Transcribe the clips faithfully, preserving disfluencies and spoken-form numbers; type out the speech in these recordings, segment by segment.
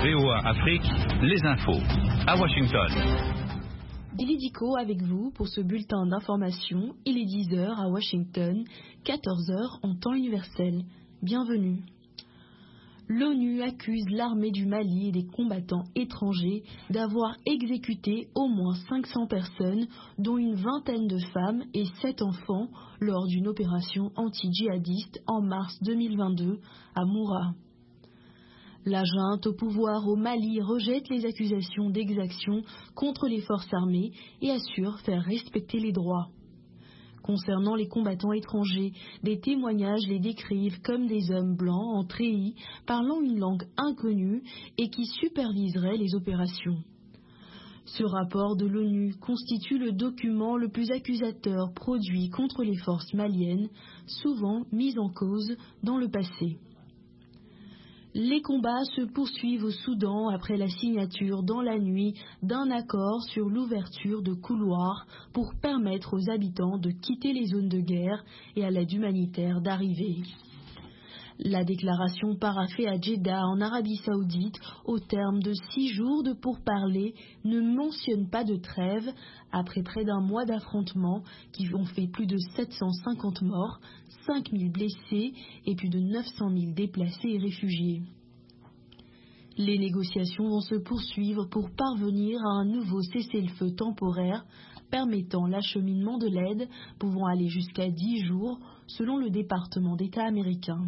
V O A Afrique, les infos. À Washington. Billy Dico avec vous pour ce bulletin d'information. Il est dix heures à Washington, quatorze heures en temps universel. Bienvenue. L'ONU accuse l'armée du Mali et des combattants étrangers d'avoir exécuté au moins cinq cents personnes, dont une vingtaine de femmes et sept enfants, lors d'une opération anti-djihadiste en mars deux mille vingt-deux à Moura. La junte au pouvoir au Mali rejette les accusations d'exaction contre les forces armées et assure faire respecter les droits. Concernant les combattants étrangers, des témoignages les décrivent comme des hommes blancs en treillis parlant une langue inconnue et qui superviseraient les opérations. Ce rapport de l'ONU constitue le document le plus accusateur produit contre les forces maliennes, souvent mises en cause dans le passé. Les combats se poursuivent au Soudan après la signature dans la nuit d'un accord sur l'ouverture de couloirs pour permettre aux habitants de quitter les zones de guerre et à l'aide humanitaire d'arriver. La déclaration paraphée à Jeddah en Arabie Saoudite au terme de six jours de pourparlers ne mentionne pas de trêve après près d'un mois d'affrontements qui ont fait plus de sept cent cinquante morts, cinq mille blessés et plus de neuf cent mille déplacés et réfugiés. Les négociations vont se poursuivre pour parvenir à un nouveau cessez-le-feu temporaire permettant l'acheminement de l'aide pouvant aller jusqu'à dix jours selon le département d'État américain.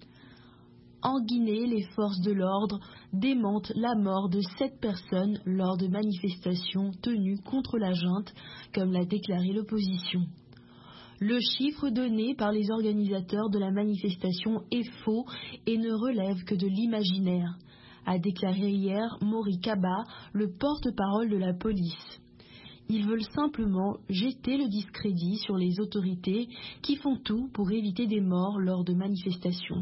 En Guinée, les forces de l'ordre démentent la mort de sept personnes lors de manifestations tenues contre la junte, comme l'a déclaré l'opposition. Le chiffre donné par les organisateurs de la manifestation est faux et ne relève que de l'imaginaire, a déclaré hier Mori Kaba, le porte-parole de la police. Ils veulent simplement jeter le discrédit sur les autorités qui font tout pour éviter des morts lors de manifestations.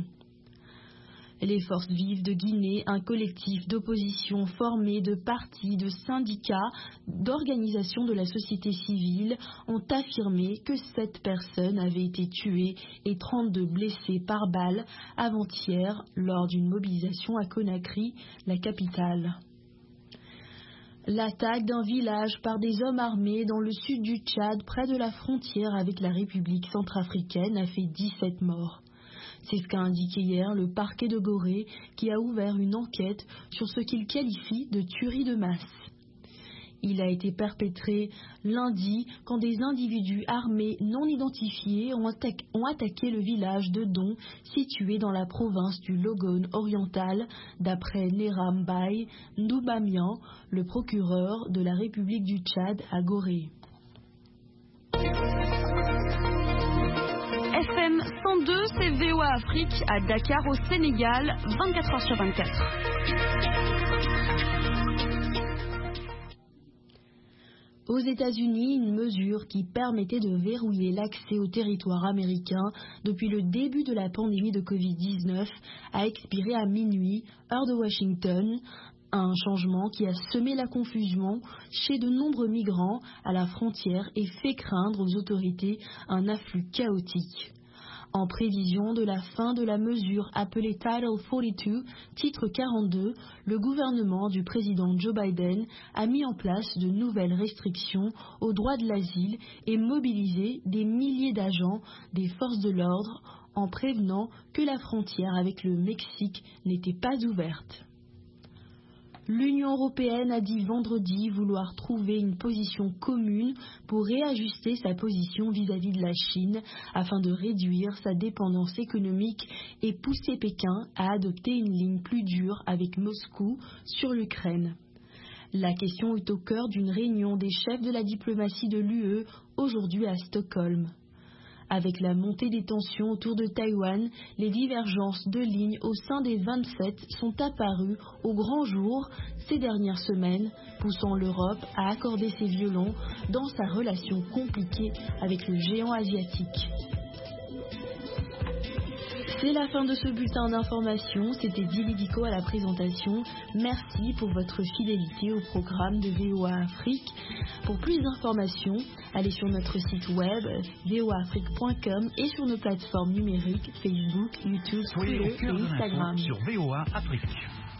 Les Forces vives de Guinée, un collectif d'opposition formé de partis, de syndicats, d'organisations de la société civile, ont affirmé que sept personnes avaient été tuées et trente-deux blessées par balle avant-hier lors d'une mobilisation à Conakry, la capitale. L'attaque d'un village par des hommes armés dans le sud du Tchad, près de la frontière avec la République centrafricaine, a fait dix-sept morts. C'est ce qu'a indiqué hier le parquet de Gorée qui a ouvert une enquête sur ce qu'il qualifie de tuerie de masse. Il a été perpétré lundi quand des individus armés non identifiés ont, atta- ont attaqué le village de Don situé dans la province du Logone oriental, d'après Neram Bay Ndoubamian, le procureur de la République du Tchad à Gorée. F M cent deux, c'est V O A Afrique à Dakar au Sénégal, vingt-quatre heures sur vingt-quatre. Aux États-Unis, une mesure qui permettait de verrouiller l'accès au territoire américain depuis le début de la pandémie de covid dix-neuf a expiré à minuit, heure de Washington. Un changement qui a semé la confusion chez de nombreux migrants à la frontière et fait craindre aux autorités un afflux chaotique. En prévision de la fin de la mesure appelée Title quarante-deux, titre quarante-deux, le gouvernement du président Joe Biden a mis en place de nouvelles restrictions au droit de l'asile et mobilisé des milliers d'agents des forces de l'ordre en prévenant que la frontière avec le Mexique n'était pas ouverte. L'Union européenne a dit vendredi vouloir trouver une position commune pour réajuster sa position vis-à-vis de la Chine afin de réduire sa dépendance économique et pousser Pékin à adopter une ligne plus dure avec Moscou sur l'Ukraine. La question est au cœur d'une réunion des chefs de la diplomatie de l'U E aujourd'hui à Stockholm. Avec la montée des tensions autour de Taïwan, les divergences de lignes au sein des vingt-sept sont apparues au grand jour ces dernières semaines, poussant l'Europe à accorder ses violons dans sa relation compliquée avec le géant asiatique. C'est la fin de ce bulletin d'information. C'était Billy Dico à la présentation. Merci pour votre fidélité au programme de V O A Afrique. Pour plus d'informations, allez sur notre site web v o a afrique point com et sur nos plateformes numériques Facebook, YouTube, Soyez Twitter au cœur et de l'info Instagram. sur V O A Afrique.